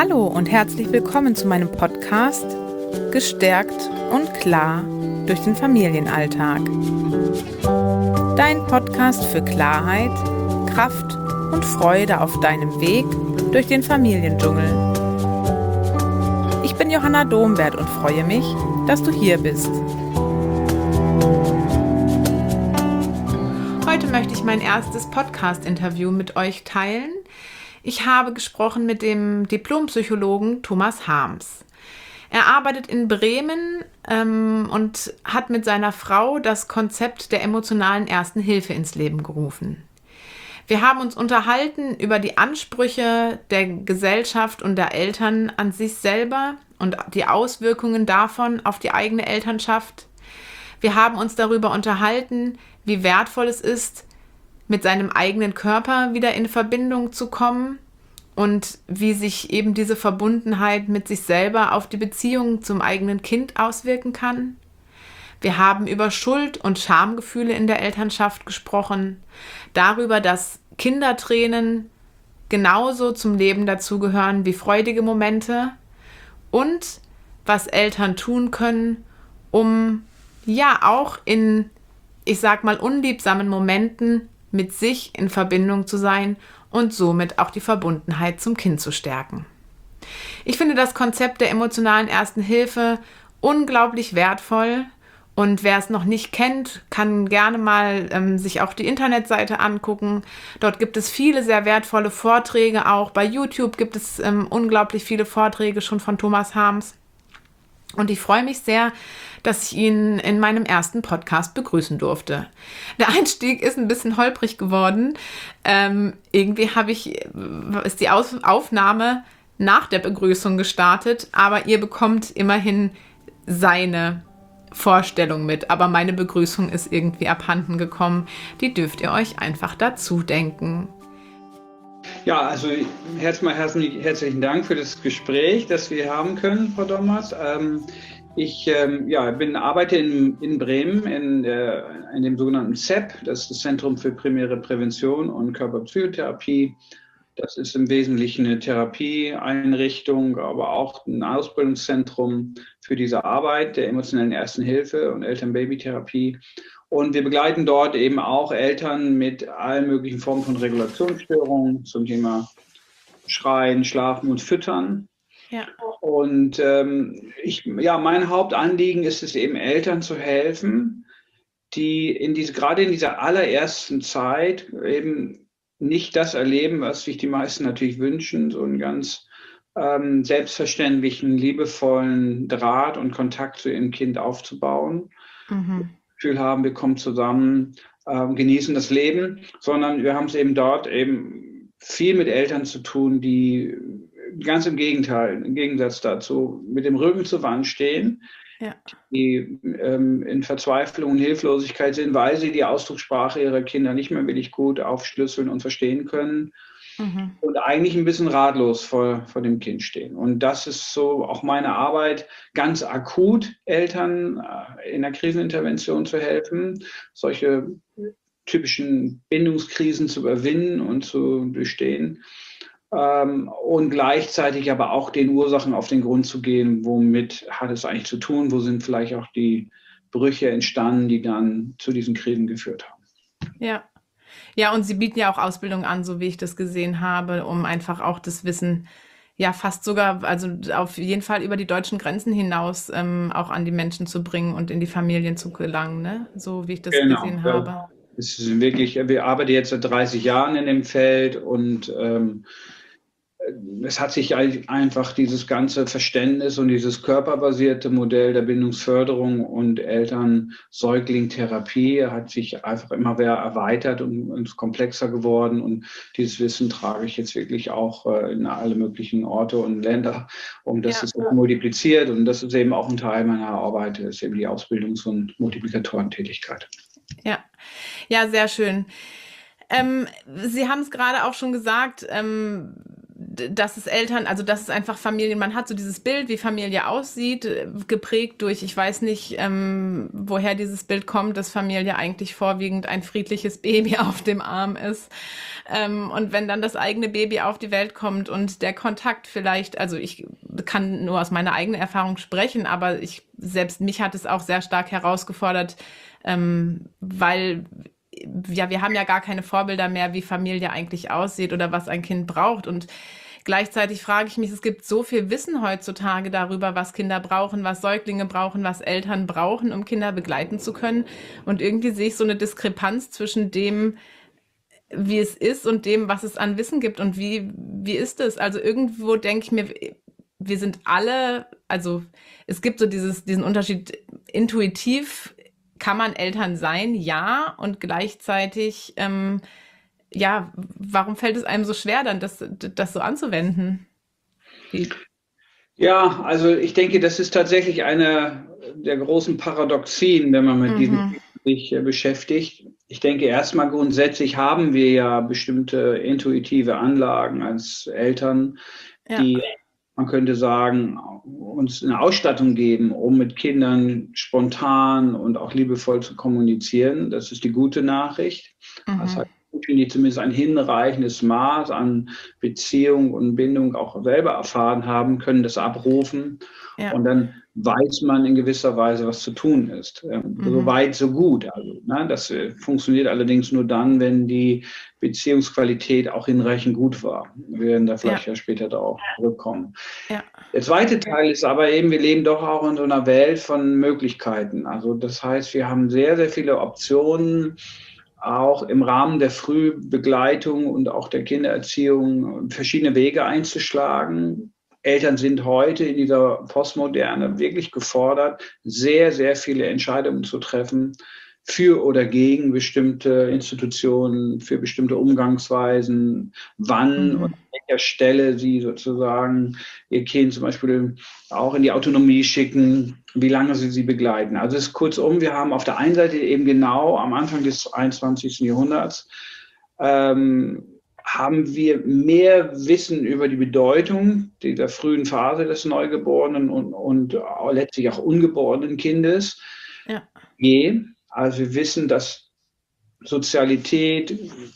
Hallo und herzlich willkommen zu meinem Podcast Gestärkt und klar durch den Familienalltag. Dein Podcast für Klarheit, Kraft und Freude auf deinem Weg durch den Familiendschungel. Ich bin Johanna Domwert und freue mich, dass du hier bist. Heute möchte ich mein erstes Podcast-Interview mit euch teilen. Ich habe gesprochen mit dem Diplompsychologen Thomas Harms. Er arbeitet in Bremen und hat mit seiner Frau das Konzept der emotionalen Ersten Hilfe ins Leben gerufen. Wir haben uns unterhalten über die Ansprüche der Gesellschaft und der Eltern an sich selber und die Auswirkungen davon auf die eigene Elternschaft. Wir haben uns darüber unterhalten, wie wertvoll es ist, mit seinem eigenen Körper wieder in Verbindung zu kommen und wie sich eben diese Verbundenheit mit sich selber auf die Beziehung zum eigenen Kind auswirken kann. Wir haben über Schuld- und Schamgefühle in der Elternschaft gesprochen, darüber, dass Kindertränen genauso zum Leben dazugehören wie freudige Momente und was Eltern tun können, um auch in, unliebsamen Momenten mit sich in Verbindung zu sein und somit auch die Verbundenheit zum Kind zu stärken. Ich finde das Konzept der emotionalen Ersten Hilfe unglaublich wertvoll und wer es noch nicht kennt, kann gerne mal sich auch die Internetseite angucken. Dort gibt es viele sehr wertvolle Vorträge auch. Bei YouTube gibt es unglaublich viele Vorträge schon von Thomas Harms. Und ich freue mich sehr, dass ich ihn in meinem ersten Podcast begrüßen durfte. Der Einstieg ist ein bisschen holprig geworden. Irgendwie ist die Aufnahme nach der Begrüßung gestartet, aber ihr bekommt immerhin seine Vorstellung mit. Aber meine Begrüßung ist irgendwie abhanden gekommen. Die dürft ihr euch einfach dazu denken. Ja, also herzlichen Dank für das Gespräch, das wir haben können, Frau Dommers. Ich arbeite in Bremen in dem sogenannten ZEP, das ist das Zentrum für primäre Prävention und Körperpsychotherapie. Das ist im Wesentlichen eine Therapieeinrichtung, aber auch ein Ausbildungszentrum für diese Arbeit der emotionellen Ersten Hilfe und Eltern-Baby-Therapie. Und wir begleiten dort eben auch Eltern mit allen möglichen Formen von Regulationsstörungen zum Thema Schreien, Schlafen und Füttern. Ja. Und mein Hauptanliegen ist es eben, Eltern zu helfen, die gerade in dieser allerersten Zeit eben nicht das erleben, was sich die meisten natürlich wünschen, so einen ganz selbstverständlichen, liebevollen Draht und Kontakt zu ihrem Kind aufzubauen. Mhm. Gefühl haben, wir kommen zusammen, genießen das Leben, sondern wir haben es eben dort eben viel mit Eltern zu tun, die ganz im Gegenteil, im Gegensatz dazu, mit dem Rücken zur Wand stehen, die in Verzweiflung und Hilflosigkeit sind, weil sie die Ausdruckssprache ihrer Kinder nicht mehr wirklich gut aufschlüsseln und verstehen können. Mhm. Und eigentlich ein bisschen ratlos vor dem Kind stehen. Und das ist so auch meine Arbeit, ganz akut Eltern in der Krisenintervention zu helfen, solche typischen Bindungskrisen zu überwinden und zu durchstehen. Und gleichzeitig aber auch den Ursachen auf den Grund zu gehen, womit hat es eigentlich zu tun, wo sind vielleicht auch die Brüche entstanden, die dann zu diesen Krisen geführt haben. Ja, und Sie bieten ja auch Ausbildung an, so wie ich das gesehen habe, um einfach auch das Wissen, fast sogar, also auf jeden Fall über die deutschen Grenzen hinaus auch an die Menschen zu bringen und in die Familien zu gelangen, ne? So wie ich das gesehen habe. Es ist wirklich, wir arbeiten jetzt seit 30 Jahren in dem Feld und es hat sich einfach dieses ganze Verständnis und dieses körperbasierte Modell der Bindungsförderung und Eltern-Säugling-Therapie hat sich einfach immer mehr erweitert und ist komplexer geworden. Und dieses Wissen trage ich jetzt wirklich auch in alle möglichen Orte und Länder, das ist multipliziert. Und das ist eben auch ein Teil meiner Arbeit, ist eben die Ausbildungs- und Multiplikatorentätigkeit. Ja, sehr schön. Sie haben es gerade auch schon gesagt, dass es Eltern, also dass es einfach Familien, man hat so dieses Bild, wie Familie aussieht, geprägt durch, ich weiß nicht, woher dieses Bild kommt, dass Familie eigentlich vorwiegend ein friedliches Baby auf dem Arm ist. Und wenn dann das eigene Baby auf die Welt kommt und der Kontakt vielleicht, also ich kann nur aus meiner eigenen Erfahrung sprechen, aber selbst mich hat es auch sehr stark herausgefordert, weil ja, wir haben ja gar keine Vorbilder mehr, wie Familie eigentlich aussieht oder was ein Kind braucht. Und gleichzeitig frage ich mich, es gibt so viel Wissen heutzutage darüber, was Kinder brauchen, was Säuglinge brauchen, was Eltern brauchen, um Kinder begleiten zu können. Und irgendwie sehe ich so eine Diskrepanz zwischen dem, wie es ist und dem, was es an Wissen gibt. Und wie ist es? Also irgendwo denke ich mir, wir sind alle, also es gibt so diesen Unterschied, intuitiv kann man Eltern sein, ja, und gleichzeitig, ja, warum fällt es einem so schwer, dann das so anzuwenden? Wie- Ja, also ich denke, das ist tatsächlich eine der großen Paradoxien, wenn man mit diesem Mhm. Thema sich beschäftigt. Ich denke, erstmal grundsätzlich haben wir ja bestimmte intuitive Anlagen als Eltern, Ja. die, man könnte sagen, uns eine Ausstattung geben, um mit Kindern spontan und auch liebevoll zu kommunizieren. Das ist die gute Nachricht. Das Mhm. heißt, die zumindest ein hinreichendes Maß an Beziehung und Bindung auch selber erfahren haben, können das abrufen Ja. und dann weiß man in gewisser Weise, was zu tun ist. So Mhm. weit, so gut. Also, ne, das funktioniert allerdings nur dann, wenn die Beziehungsqualität auch hinreichend gut war. Wir werden da Ja. vielleicht ja später darauf zurückkommen. Ja. Der zweite Teil ist aber eben, wir leben doch auch in so einer Welt von Möglichkeiten. Also das heißt, wir haben sehr, sehr viele Optionen, auch im Rahmen der Frühbegleitung und auch der Kindererziehung verschiedene Wege einzuschlagen. Eltern sind heute in dieser Postmoderne wirklich gefordert, sehr, sehr viele Entscheidungen zu treffen für oder gegen bestimmte Institutionen, für bestimmte Umgangsweisen, wann und Mhm. an welcher Stelle sie sozusagen ihr Kind zum Beispiel auch in die Autonomie schicken, wie lange sie begleiten. Also es ist kurzum, wir haben auf der einen Seite eben genau am Anfang des 21. Jahrhunderts haben wir mehr Wissen über die Bedeutung dieser frühen Phase des Neugeborenen und letztlich auch ungeborenen Kindes. Ja. Also wir wissen, dass Sozialität,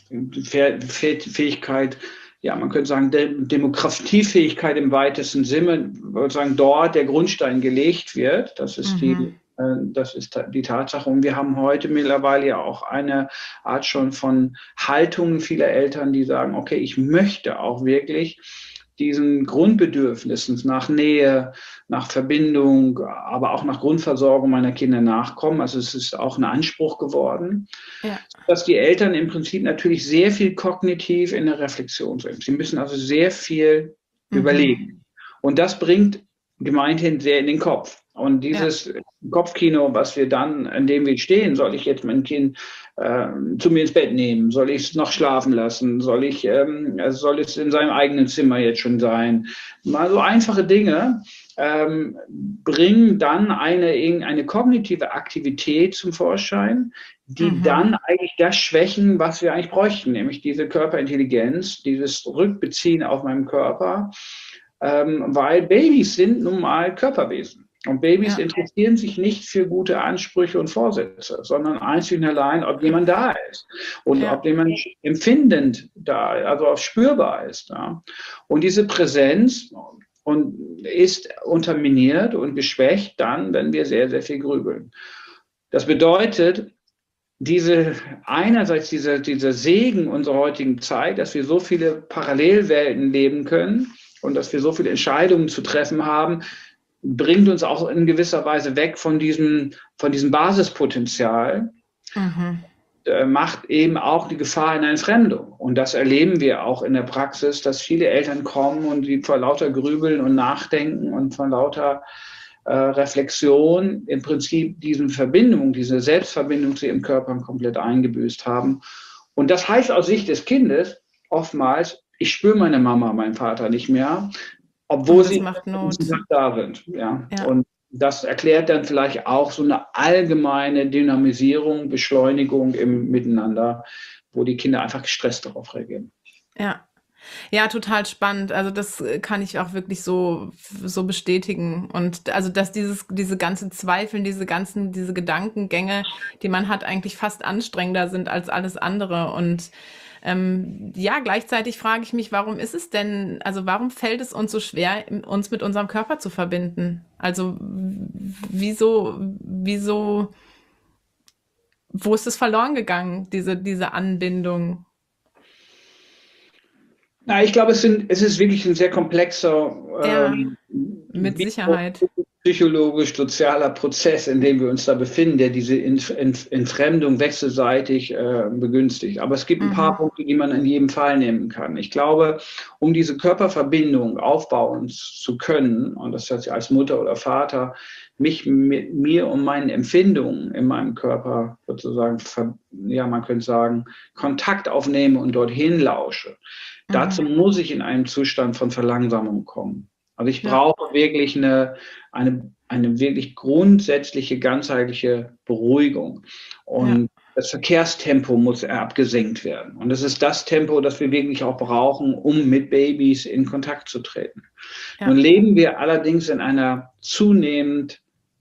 Fähigkeit, ja, man könnte sagen, Demokratiefähigkeit im weitesten Sinne, sozusagen dort der Grundstein gelegt wird. Das ist Mhm. die Tatsache. Und wir haben heute mittlerweile ja auch eine Art schon von Haltungen vieler Eltern, die sagen, okay, ich möchte auch wirklich diesen Grundbedürfnissen nach Nähe, nach Verbindung, aber auch nach Grundversorgung meiner Kinder nachkommen. Also es ist auch ein Anspruch geworden, Ja. dass die Eltern im Prinzip natürlich sehr viel kognitiv in der Reflexion sind. Sie müssen also sehr viel Mhm. überlegen. Und das bringt gemeinhin sehr in den Kopf. Und Ja. dieses Kopfkino, was wir dann, in dem wir stehen, soll ich jetzt mein Kind zu mir ins Bett nehmen? Soll ich es noch schlafen lassen? Soll es in seinem eigenen Zimmer jetzt schon sein? Mal so einfache Dinge bringen dann eine kognitive Aktivität zum Vorschein, die Mhm. dann eigentlich das schwächen, was wir eigentlich bräuchten, nämlich diese Körperintelligenz, dieses Rückbeziehen auf meinen Körper, weil Babys sind nun mal Körperwesen. Und Babys Ja. interessieren sich nicht für gute Ansprüche und Vorsätze, sondern einzig und allein, ob jemand da ist und Ja. ob jemand empfindend da, also auch spürbar ist. Ja. Und diese Präsenz ist unterminiert und geschwächt dann, wenn wir sehr, sehr viel grübeln. Das bedeutet, einerseits dieser Segen unserer heutigen Zeit, dass wir so viele Parallelwelten leben können und dass wir so viele Entscheidungen zu treffen haben, bringt uns auch in gewisser Weise weg von diesem Basispotenzial, Mhm. macht eben auch die Gefahr in Entfremdung. Und das erleben wir auch in der Praxis, dass viele Eltern kommen und die vor lauter Grübeln und Nachdenken und von lauter Reflexion im Prinzip diese Selbstverbindung zu ihrem Körper komplett eingebüßt haben. Und das heißt aus Sicht des Kindes oftmals, ich spüre meine Mama, meinen Vater nicht mehr, obwohl Und das sie macht Not. da sind. Ja. Ja. Und das erklärt dann vielleicht auch so eine allgemeine Dynamisierung, Beschleunigung im Miteinander, wo die Kinder einfach gestresst darauf reagieren. Ja. Ja, total spannend. Also das kann ich auch wirklich so bestätigen. Und also, dass diese ganzen Zweifeln, diese Gedankengänge, die man hat, eigentlich fast anstrengender sind als alles andere. Und ja, gleichzeitig frage ich mich, warum ist es denn, also warum fällt es uns so schwer, uns mit unserem Körper zu verbinden? Also wieso, wo ist es verloren gegangen, diese Anbindung? Na, ich glaube, es ist wirklich ein sehr komplexer, Ja, mit Sicherheit. psychologisch-sozialer Prozess, in dem wir uns da befinden, der diese Entfremdung wechselseitig begünstigt. Aber es gibt ein paar Mhm. Punkte, die man in jedem Fall nehmen kann. Ich glaube, um diese Körperverbindung aufbauen zu können, und das heißt als Mutter oder Vater, mich mit mir und meinen Empfindungen in meinem Körper sozusagen, ja, man könnte sagen, Kontakt aufnehme und dorthin lausche. Dazu Mhm. muss ich in einen Zustand von Verlangsamung kommen. Also ich Ja, brauche wirklich eine wirklich grundsätzliche, ganzheitliche Beruhigung. ja, Und das Verkehrstempo muss abgesenkt werden. Und das ist das Tempo, das wir wirklich auch brauchen, um mit Babys in Kontakt zu treten. Nun ja. leben wir allerdings in einer zunehmend,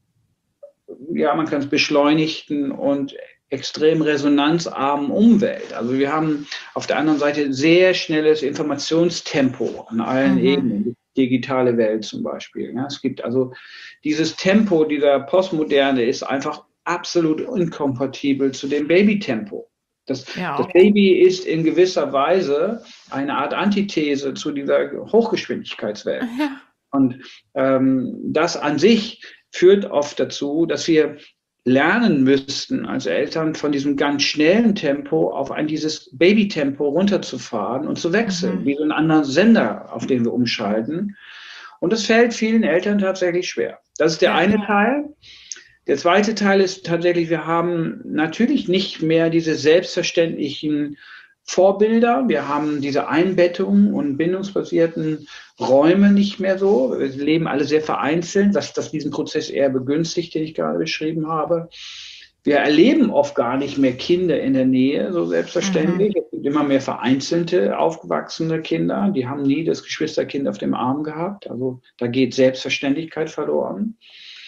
ja, man kann es beschleunigten und extrem resonanzarmen Umwelt. Also wir haben auf der anderen Seite sehr schnelles Informationstempo an allen Mhm. Ebenen, die digitale Welt zum Beispiel. Ja, es gibt also dieses Tempo, dieser Postmoderne ist einfach absolut inkompatibel zu dem Babytempo. Das Ja. Baby ist in gewisser Weise eine Art Antithese zu dieser Hochgeschwindigkeitswelt. Ja. Und das an sich führt oft dazu, dass wir lernen müssten als Eltern von diesem ganz schnellen Tempo auf dieses Babytempo runterzufahren und zu wechseln, Mhm. wie so ein anderer Sender, auf den wir umschalten. Und das fällt vielen Eltern tatsächlich schwer. Das ist der Ja. eine Teil. Der zweite Teil ist tatsächlich, wir haben natürlich nicht mehr diese selbstverständlichen Vorbilder. Wir haben diese Einbettung und bindungsbasierten Räume nicht mehr so. Wir leben alle sehr vereinzelt, was das diesen Prozess eher begünstigt, den ich gerade beschrieben habe. Wir erleben oft gar nicht mehr Kinder in der Nähe, so Mhm. selbstverständlich. Es gibt immer mehr vereinzelte, aufgewachsene Kinder. Die haben nie das Geschwisterkind auf dem Arm gehabt. Also da geht Selbstverständlichkeit verloren.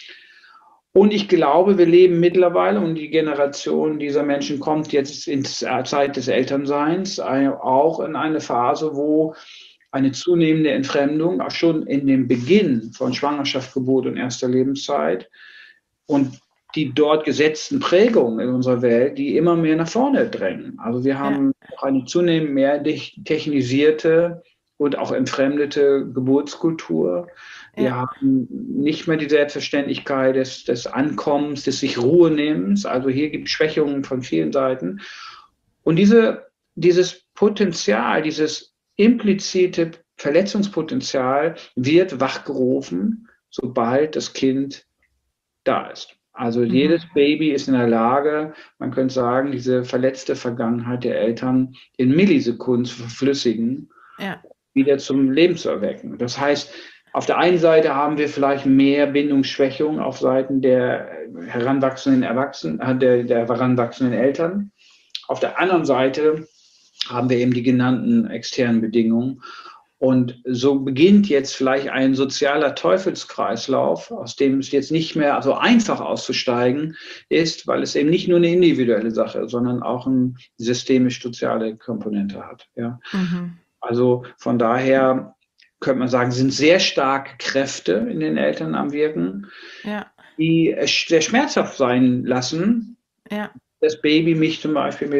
Und ich glaube, wir leben mittlerweile, und die Generation dieser Menschen kommt jetzt in die Zeit des Elternseins, auch in eine Phase, wo eine zunehmende Entfremdung, auch schon in dem Beginn von Schwangerschaft, Geburt und erster Lebenszeit und die dort gesetzten Prägungen in unserer Welt, die immer mehr nach vorne drängen. Also wir Ja. haben auch eine zunehmend mehr technisierte und auch entfremdete Geburtskultur. Wir Ja. haben nicht mehr die Selbstverständlichkeit des Ankommens, des sich Ruhenehmens. Also hier gibt es Schwächungen von vielen Seiten. Und dieses Potenzial, dieses implizite Verletzungspotenzial wird wachgerufen, sobald das Kind da ist. Also Mhm. jedes Baby ist in der Lage, man könnte sagen, diese verletzte Vergangenheit der Eltern in Millisekunden zu verflüssigen, Ja. wieder zum Leben zu erwecken. Das heißt, auf der einen Seite haben wir vielleicht mehr Bindungsschwächung auf Seiten der heranwachsenden Erwachsenen, der heranwachsenden Eltern. Auf der anderen Seite haben wir eben die genannten externen Bedingungen. Und so beginnt jetzt vielleicht ein sozialer Teufelskreislauf, aus dem es jetzt nicht mehr so einfach auszusteigen ist, weil es eben nicht nur eine individuelle Sache, sondern auch eine systemisch-soziale Komponente hat. Ja. Mhm. Also von daher könnte man sagen, sind sehr starke Kräfte in den Eltern am Wirken, Ja. die es sehr schmerzhaft sein lassen, Ja. das Baby mich zum Beispiel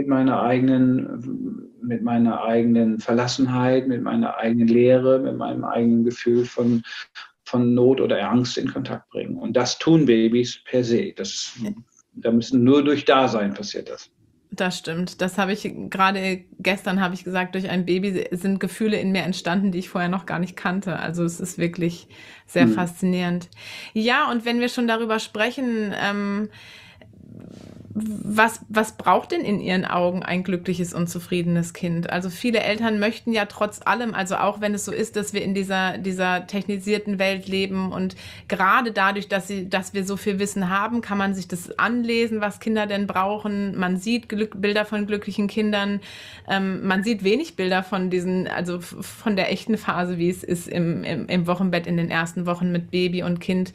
mit meiner eigenen Verlassenheit, mit meiner eigenen Leere, mit meinem eigenen Gefühl von Not oder Angst in Kontakt bringen. Und das tun Babys per se. Da müssen nur durch Dasein passiert das. Das stimmt. Das habe ich gerade gestern habe ich gesagt, durch ein Baby sind Gefühle in mir entstanden, die ich vorher noch gar nicht kannte. Also es ist wirklich sehr Hm. faszinierend. Ja, und wenn wir schon darüber sprechen, Was braucht denn in Ihren Augen ein glückliches und zufriedenes Kind? Also viele Eltern möchten ja trotz allem, also auch wenn es so ist, dass wir in dieser technisierten Welt leben und gerade dadurch, dass wir so viel Wissen haben, kann man sich das anlesen, was Kinder denn brauchen. Man sieht Bilder von glücklichen Kindern. Man sieht wenig Bilder von also von der echten Phase, wie es ist im Wochenbett in den ersten Wochen mit Baby und Kind.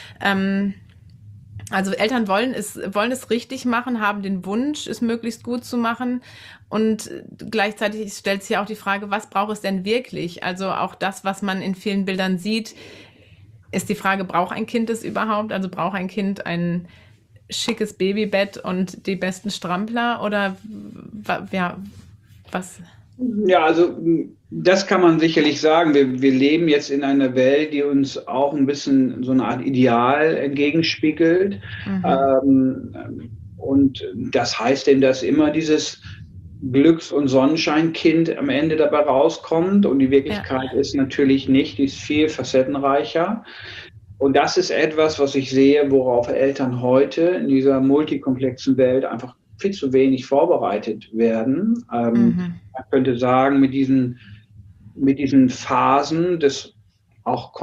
Also Eltern wollen es richtig machen, haben den Wunsch, es möglichst gut zu machen. Und gleichzeitig stellt sich ja auch die Frage, was braucht es denn wirklich? Also auch das, was man in vielen Bildern sieht, ist die Frage, braucht ein Kind es überhaupt? Also braucht ein Kind ein schickes Babybett und die besten Strampler? Oder ja, was? Ja, also das kann man sicherlich sagen. Wir leben jetzt in einer Welt, die uns auch ein bisschen so eine Art Ideal entgegenspiegelt. Und das heißt eben, dass immer dieses Glücks- und Sonnenscheinkind am Ende dabei rauskommt. Und die Wirklichkeit ist natürlich nicht, die ist viel facettenreicher. Und das ist etwas, was ich sehe, worauf Eltern heute in dieser multikomplexen Welt einfach viel zu wenig vorbereitet werden. Man könnte sagen, mit diesen Phasen des auch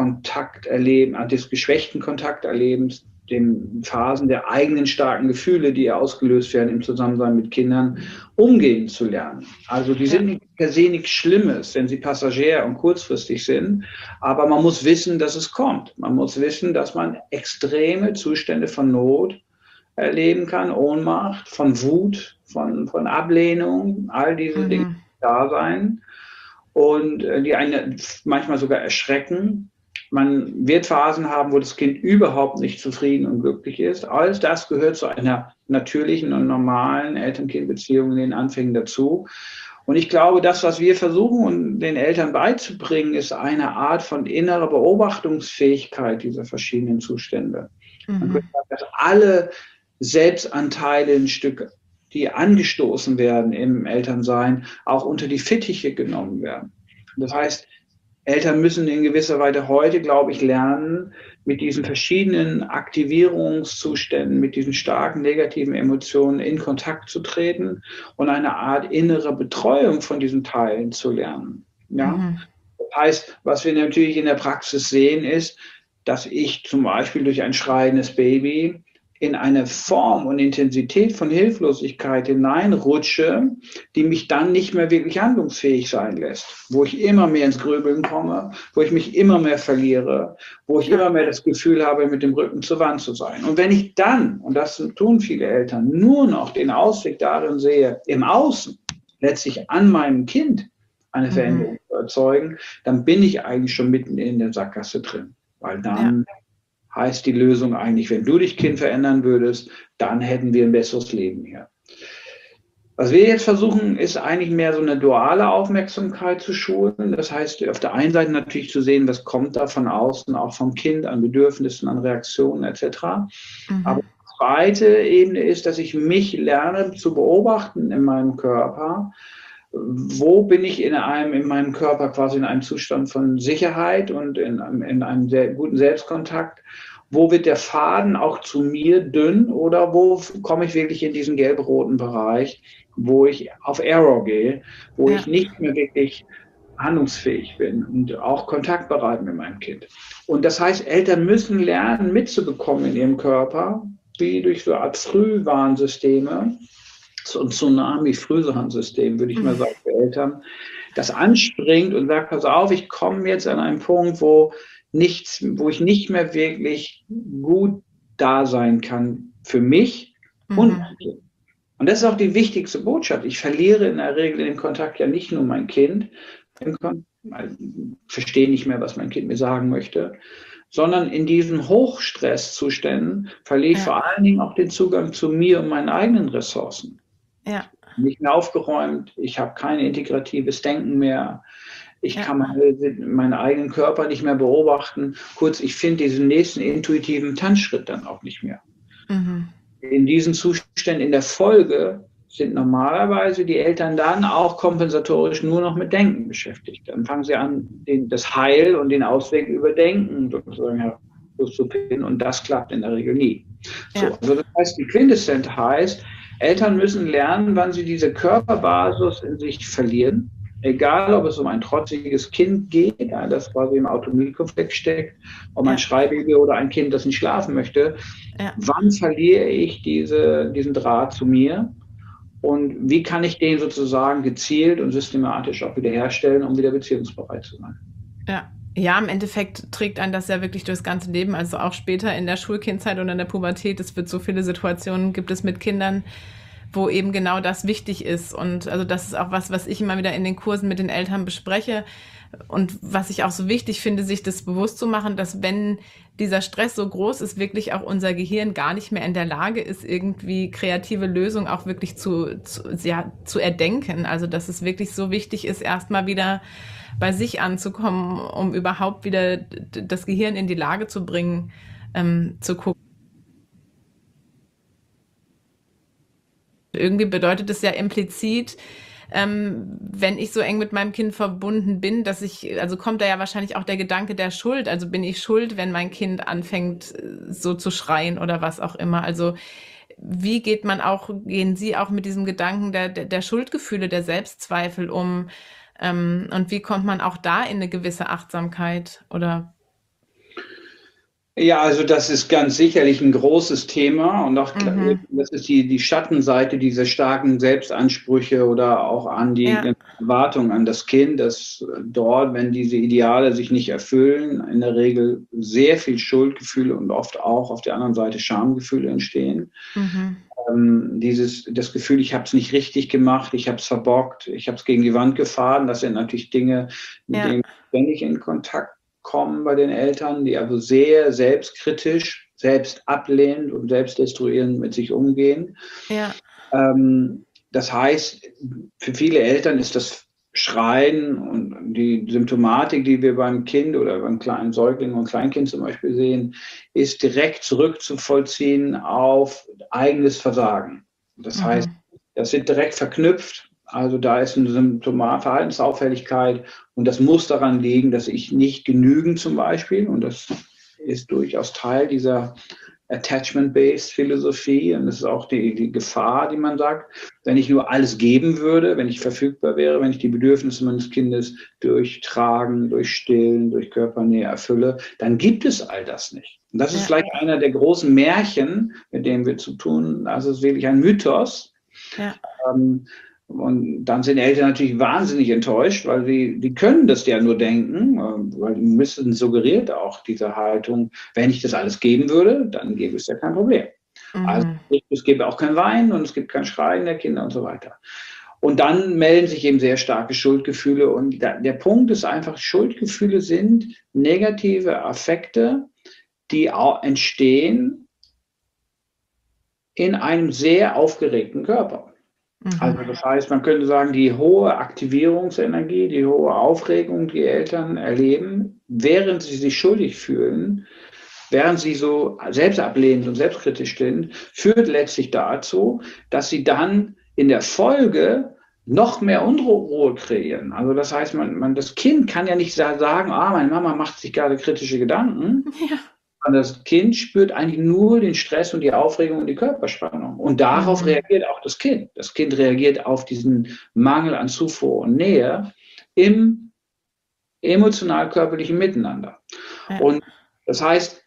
des geschwächten Kontakterlebens, den Phasen der eigenen starken Gefühle, die ausgelöst werden im Zusammensein mit Kindern, umgehen zu lernen. Also die sind nicht per se nichts Schlimmes, wenn sie passagier und kurzfristig sind, aber man muss wissen, dass es kommt. Man muss wissen, dass man extreme Zustände von Not erleben kann, Ohnmacht, von Wut, von Ablehnung, all diese Dinge da sein und die einen manchmal sogar erschrecken. Man wird Phasen haben, wo das Kind überhaupt nicht zufrieden und glücklich ist. All das gehört zu einer natürlichen und normalen Eltern-Kind-Beziehung in den Anfängen dazu. Und ich glaube, das, was wir versuchen, den Eltern beizubringen, ist eine Art von innerer Beobachtungsfähigkeit dieser verschiedenen Zustände. Man könnte sagen, dass alle Selbstanteile ein Stück, die angestoßen werden im Elternsein, auch unter die Fittiche genommen werden. Das heißt, Eltern müssen in gewisser Weise heute, glaube ich, lernen, mit diesen verschiedenen Aktivierungszuständen, mit diesen starken negativen Emotionen in Kontakt zu treten und eine Art innere Betreuung von diesen Teilen zu lernen. Ja? Das heißt, was wir natürlich in der Praxis sehen, ist, dass ich zum Beispiel durch ein schreiendes Baby in eine Form und Intensität von Hilflosigkeit hineinrutsche, die mich dann nicht mehr wirklich handlungsfähig sein lässt, wo ich immer mehr ins Grübeln komme, wo ich mich immer mehr verliere, wo ich immer mehr das Gefühl habe, mit dem Rücken zur Wand zu sein. Und wenn ich dann, und das tun viele Eltern, nur noch den Ausweg darin sehe, im Außen letztlich an meinem Kind eine Veränderung zu erzeugen, dann bin ich eigentlich schon mitten in der Sackgasse drin, weil dann heißt die Lösung eigentlich, wenn du dich, Kind, verändern würdest, dann hätten wir ein besseres Leben hier. Was wir jetzt versuchen, ist eigentlich mehr so eine duale Aufmerksamkeit zu schulen. Das heißt, auf der einen Seite natürlich zu sehen, was kommt da von außen, auch vom Kind, an Bedürfnissen, an Reaktionen etc. Aber die zweite Ebene ist, dass ich mich lerne zu beobachten in meinem Körper. Wo bin ich in meinem Körper quasi in einem Zustand von Sicherheit und in einem sehr guten Selbstkontakt? Wo wird der Faden auch zu mir dünn oder wo komme ich wirklich in diesen gelb-roten Bereich, wo ich auf Error gehe, wo ich nicht mehr wirklich handlungsfähig bin und auch kontaktbereit mit meinem Kind? Und das heißt, Eltern müssen lernen, mitzubekommen in ihrem Körper, wie durch so eine Art Frühwarnsysteme, so ein Tsunami-Frühwarnsystem, würde ich mal sagen, für Eltern, das anspringt und sagt, pass auf, ich komme jetzt an einen Punkt, wo ich nicht mehr wirklich gut da sein kann für mich und mein Kind. Und das ist auch die wichtigste Botschaft. Ich verliere in der Regel den Kontakt ja nicht nur mein Kind, ich verstehe nicht mehr, was mein Kind mir sagen möchte, sondern in diesen Hochstresszuständen verliere ich vor allen Dingen auch den Zugang zu mir und meinen eigenen Ressourcen. Nicht mehr aufgeräumt, ich habe kein integratives Denken mehr, ich kann meinen eigenen Körper nicht mehr beobachten. Kurz, ich finde diesen nächsten intuitiven Tanzschritt dann auch nicht mehr. In diesen Zuständen in der Folge sind normalerweise die Eltern dann auch kompensatorisch nur noch mit Denken beschäftigt. Dann fangen sie an, das Heil und den Ausweg über Denken sozusagen Anschluss zu finden und das klappt in der Regel nie. So, Ja. also das heißt, die Quintessenz heißt, Eltern müssen lernen, wann sie diese Körperbasis in sich verlieren. Egal, ob es um ein trotziges Kind geht, das quasi im Autonomiekonflikt steckt, um ein Schreibaby oder ein Kind, das nicht schlafen möchte. Ja. Wann verliere ich diesen Draht zu mir? Und wie kann ich den sozusagen gezielt und systematisch auch wiederherstellen, um wieder beziehungsbereit zu sein? Ja. Ja, im Endeffekt trägt einen das ja wirklich durchs ganze Leben, also auch später in der Schulkindzeit und in der Pubertät. Es wird so viele Situationen, gibt es mit Kindern, wo eben genau das wichtig ist. Und also das ist auch was ich immer wieder in den Kursen mit den Eltern bespreche. Und was ich auch so wichtig finde, sich das bewusst zu machen, dass wenn dieser Stress so groß ist, wirklich auch unser Gehirn gar nicht mehr in der Lage ist, irgendwie kreative Lösungen auch wirklich zu erdenken. Also dass es wirklich so wichtig ist, erstmal wieder bei sich anzukommen, um überhaupt wieder das Gehirn in die Lage zu bringen, zu gucken. Irgendwie bedeutet es ja implizit, wenn ich so eng mit meinem Kind verbunden bin, also kommt da ja wahrscheinlich auch der Gedanke der Schuld. Also bin ich schuld, wenn mein Kind anfängt, so zu schreien oder was auch immer. Also wie gehen Sie auch mit diesem Gedanken der Schuldgefühle, der Selbstzweifel um? Und wie kommt man auch da in eine gewisse Achtsamkeit oder? Ja, also das ist ganz sicherlich ein großes Thema und auch das ist die Schattenseite dieser starken Selbstansprüche oder auch an die Erwartungen an das Kind, dass dort, wenn diese Ideale sich nicht erfüllen, in der Regel sehr viel Schuldgefühle und oft auch auf der anderen Seite Schamgefühle entstehen. Das Gefühl, ich habe es nicht richtig gemacht, ich habe es verbockt, ich habe es gegen die Wand gefahren, das sind natürlich Dinge, mit denen wir ständig in Kontakt kommen bei den Eltern, die also sehr selbstkritisch, selbst ablehnend und selbstdestruierend mit sich umgehen. Ja. Das heißt, für viele Eltern ist das Schreien und die Symptomatik, die wir beim Kind oder beim kleinen Säugling und Kleinkind zum Beispiel sehen, ist direkt zurückzuvollziehen auf eigenes Versagen. Das heißt, das wird direkt verknüpft. Also da ist eine Verhaltensauffälligkeit und das muss daran liegen, dass ich nicht genügend zum Beispiel, und das ist durchaus Teil dieser Attachment-Based Philosophie und das ist auch die Gefahr, die man sagt, wenn ich nur alles geben würde, wenn ich verfügbar wäre, wenn ich die Bedürfnisse meines Kindes durch Tragen, durch Stillen, durch Körpernähe erfülle, dann gibt es all das nicht. Und das ist vielleicht einer der großen Märchen, mit denen wir zu tun, also es ist wirklich ein Mythos. Ja. Und dann sind Eltern natürlich wahnsinnig enttäuscht, weil die können das ja nur denken, weil die müssen suggeriert auch diese Haltung, wenn ich das alles geben würde, dann gäbe es ja kein Problem. Also es gäbe auch kein Weinen und es gibt kein Schreien der Kinder und so weiter. Und dann melden sich eben sehr starke Schuldgefühle und der Punkt ist einfach, Schuldgefühle sind negative Affekte, die auch entstehen in einem sehr aufgeregten Körper. Also das heißt, man könnte sagen, die hohe Aktivierungsenergie, die hohe Aufregung, die Eltern erleben, während sie sich schuldig fühlen, während sie so selbstablehnend und selbstkritisch sind, führt letztlich dazu, dass sie dann in der Folge noch mehr Unruhe kreieren. Also das heißt, das Kind kann ja nicht sagen, meine Mama macht sich gerade kritische Gedanken. Ja. Das Kind spürt eigentlich nur den Stress und die Aufregung und die Körperspannung. Und darauf reagiert auch das Kind. Das Kind reagiert auf diesen Mangel an Zufuhr und Nähe im emotional-körperlichen Miteinander. Ja. Und das heißt,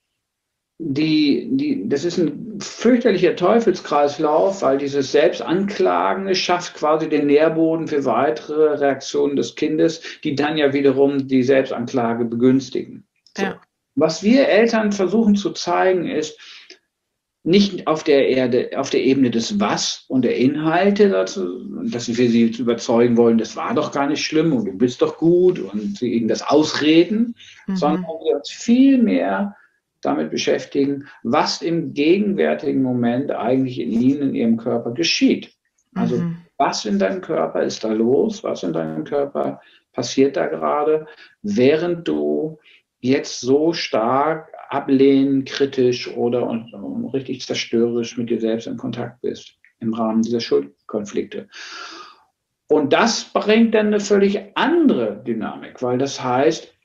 das ist ein fürchterlicher Teufelskreislauf, weil dieses Selbstanklagen schafft quasi den Nährboden für weitere Reaktionen des Kindes, die dann ja wiederum die Selbstanklage begünstigen. So. Ja. Was wir Eltern versuchen zu zeigen, ist nicht auf der Ebene des Was und der Inhalte, dass wir sie überzeugen wollen, das war doch gar nicht schlimm und du bist doch gut und sie ihnen das ausreden, sondern wir uns viel mehr damit beschäftigen, was im gegenwärtigen Moment eigentlich in ihnen, in ihrem Körper geschieht. Also was in deinem Körper ist da los, was in deinem Körper passiert da gerade, während du jetzt so stark ablehnend, kritisch oder richtig zerstörerisch mit dir selbst in Kontakt bist im Rahmen dieser Schuldkonflikte. Und das bringt dann eine völlig andere Dynamik, weil das heißt,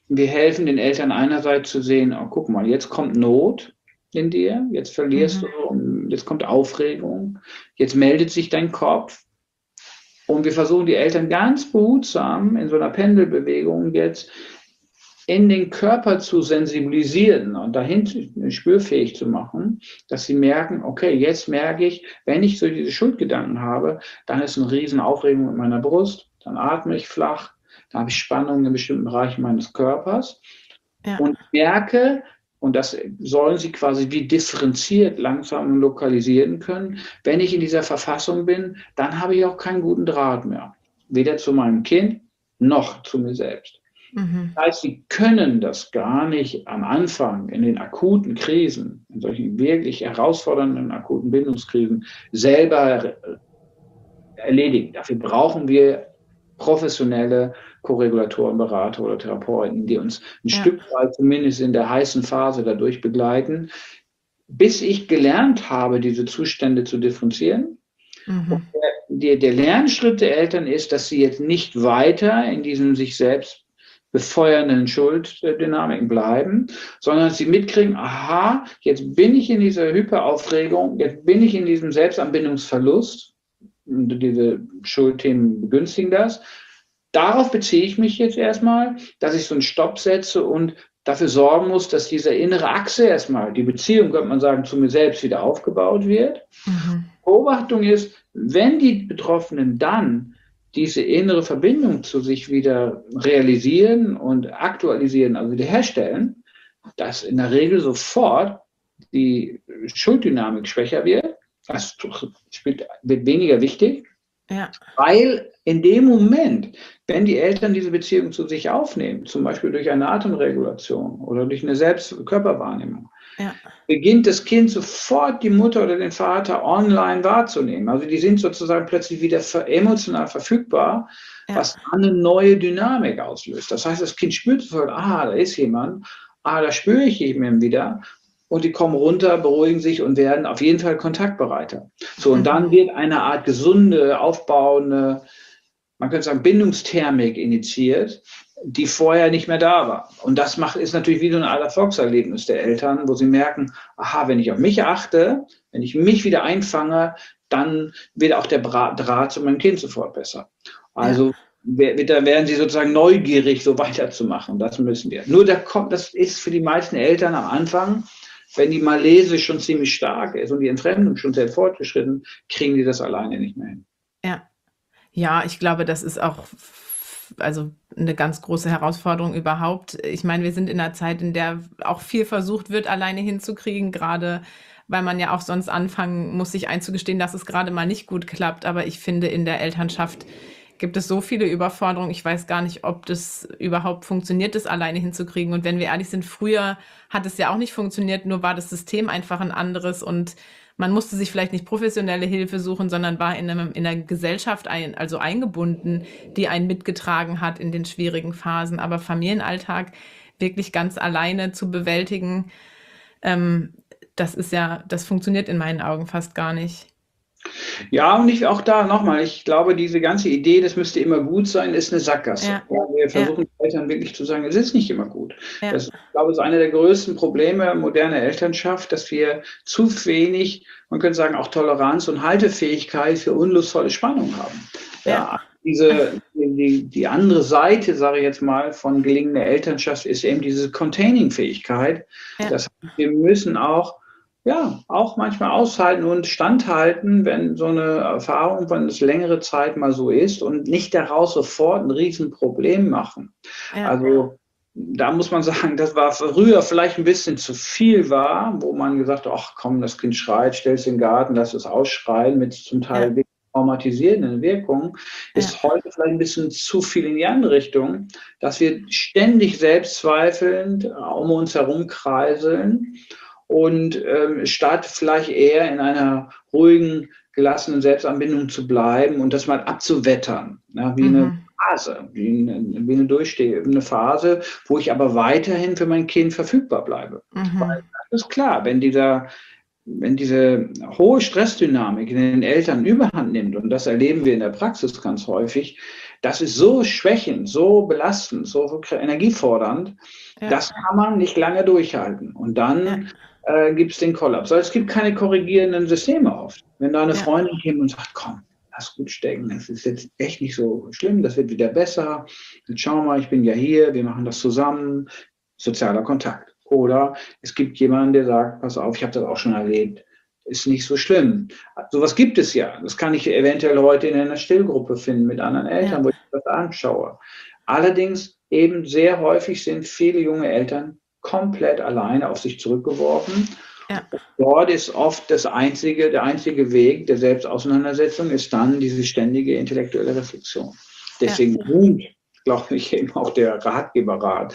wir helfen den Eltern einerseits zu sehen, oh, guck mal, jetzt kommt Not in dir, jetzt verlierst du, jetzt kommt Aufregung, jetzt meldet sich dein Kopf. Und wir versuchen die Eltern ganz behutsam in so einer Pendelbewegung jetzt in den Körper zu sensibilisieren und dahin spürfähig zu machen, dass sie merken, okay, jetzt merke ich, wenn ich so diese Schuldgedanken habe, dann ist eine riesen Aufregung in meiner Brust, dann atme ich flach, dann habe ich Spannungen in bestimmten Bereichen meines Körpers und merke, und das sollen sie quasi wie differenziert langsam lokalisieren können, wenn ich in dieser Verfassung bin, dann habe ich auch keinen guten Draht mehr. Weder zu meinem Kind noch zu mir selbst. Das heißt, sie können das gar nicht am Anfang in den akuten Krisen, in solchen wirklich herausfordernden akuten Bindungskrisen selber erledigen. Dafür brauchen wir professionelle Koregulatoren, Berater oder Therapeuten, die uns ein Stück weit zumindest in der heißen Phase dadurch begleiten, bis ich gelernt habe, diese Zustände zu differenzieren. Und der Lernschritt der Eltern ist, dass sie jetzt nicht weiter in diesem sich selbst befeuernden Schulddynamiken bleiben, sondern sie mitkriegen, aha, jetzt bin ich in dieser Hyperaufregung, jetzt bin ich in diesem Selbstanbindungsverlust, diese Schuldthemen begünstigen das. Darauf beziehe ich mich jetzt erstmal, dass ich so einen Stopp setze und dafür sorgen muss, dass diese innere Achse erstmal, die Beziehung, könnte man sagen, zu mir selbst wieder aufgebaut wird. Beobachtung ist, wenn die Betroffenen dann diese innere Verbindung zu sich wieder realisieren und aktualisieren, also wiederherstellen, dass in der Regel sofort die Schulddynamik schwächer wird. Das wird weniger wichtig, weil in dem Moment, wenn die Eltern diese Beziehung zu sich aufnehmen, zum Beispiel durch eine Atemregulation oder durch eine Selbstkörperwahrnehmung, beginnt das Kind sofort die Mutter oder den Vater online wahrzunehmen. Also die sind sozusagen plötzlich wieder emotional verfügbar, was eine neue Dynamik auslöst. Das heißt, das Kind spürt sofort, da ist jemand, da spüre ich ihn wieder. Und die kommen runter, beruhigen sich und werden auf jeden Fall kontaktbereiter. So, und dann wird eine Art gesunde, aufbauende, man könnte sagen, Bindungsthermik initiiert, die vorher nicht mehr da war. Und das ist natürlich wie so ein Erfolgserlebnis der Eltern, wo sie merken, wenn ich auf mich achte, wenn ich mich wieder einfange, dann wird auch der Draht zu meinem Kind sofort besser. Also da werden sie sozusagen neugierig, so weiterzumachen. Das müssen wir. Nur das ist für die meisten Eltern am Anfang, wenn die Malese schon ziemlich stark ist und die Entfremdung schon sehr fortgeschritten, kriegen die das alleine nicht mehr hin. Ja, ich glaube, das ist auch eine ganz große Herausforderung überhaupt. Ich meine, wir sind in einer Zeit, in der auch viel versucht wird, alleine hinzukriegen, gerade weil man ja auch sonst anfangen muss, sich einzugestehen, dass es gerade mal nicht gut klappt. Aber ich finde, in der Elternschaft gibt es so viele Überforderungen. Ich weiß gar nicht, ob das überhaupt funktioniert, das alleine hinzukriegen. Und wenn wir ehrlich sind, früher hat es ja auch nicht funktioniert, nur war das System einfach ein anderes und man musste sich vielleicht nicht professionelle Hilfe suchen, sondern war in einer Gesellschaft eingebunden, die einen mitgetragen hat in den schwierigen Phasen. Aber Familienalltag wirklich ganz alleine zu bewältigen, das funktioniert in meinen Augen fast gar nicht. Ja, und auch da nochmal, ich glaube, diese ganze Idee, das müsste immer gut sein, ist eine Sackgasse. Wir versuchen Eltern wirklich zu sagen, es ist nicht immer gut. Das, ich glaube, ist einer der größten Probleme moderner Elternschaft, dass wir zu wenig, man könnte sagen, auch Toleranz und Haltefähigkeit für unlustvolle Spannung haben. Die andere Seite, sage ich jetzt mal, von gelingender Elternschaft ist eben diese Containing-Fähigkeit. Das heißt, wir müssen auch manchmal aushalten und standhalten, wenn so eine Erfahrung, wenn es längere Zeit mal so ist und nicht daraus sofort ein Riesenproblem machen. Also da muss man sagen, das war früher vielleicht ein bisschen zu viel wo man gesagt hat, ach komm, das Kind schreit, stell's in den Garten, lass es ausschreien mit zum Teil traumatisierenden Wirkungen, ist heute vielleicht ein bisschen zu viel in die andere Richtung, dass wir ständig selbstzweifelnd um uns herum kreiseln und statt vielleicht eher in einer ruhigen, gelassenen Selbstanbindung zu bleiben und das mal abzuwettern, wie eine Phase, wie eine durchstehende Phase, wo ich aber weiterhin für mein Kind verfügbar bleibe. Weil das ist klar, wenn wenn diese hohe Stressdynamik in den Eltern überhand nimmt, und das erleben wir in der Praxis ganz häufig, das ist so schwächend, so belastend, so energiefordernd, das kann man nicht lange durchhalten. Und dann gibt es den Kollaps. Also es gibt keine korrigierenden Systeme oft. Wenn da eine Freundin kommt und sagt, komm, lass gut stecken, das ist jetzt echt nicht so schlimm, das wird wieder besser. Jetzt schau mal, ich bin ja hier, wir machen das zusammen. Sozialer Kontakt. Oder es gibt jemanden, der sagt, pass auf, ich habe das auch schon erlebt, ist nicht so schlimm. Sowas gibt es ja. Das kann ich eventuell heute in einer Stillgruppe finden mit anderen Eltern, wo ich das anschaue. Allerdings eben sehr häufig sind viele junge Eltern komplett alleine auf sich zurückgeworfen. Ja. Dort ist oft der einzige Weg der Selbstauseinandersetzung ist dann diese ständige intellektuelle Reflexion. Deswegen ruht, glaube ich, eben auch der Ratgeberrat,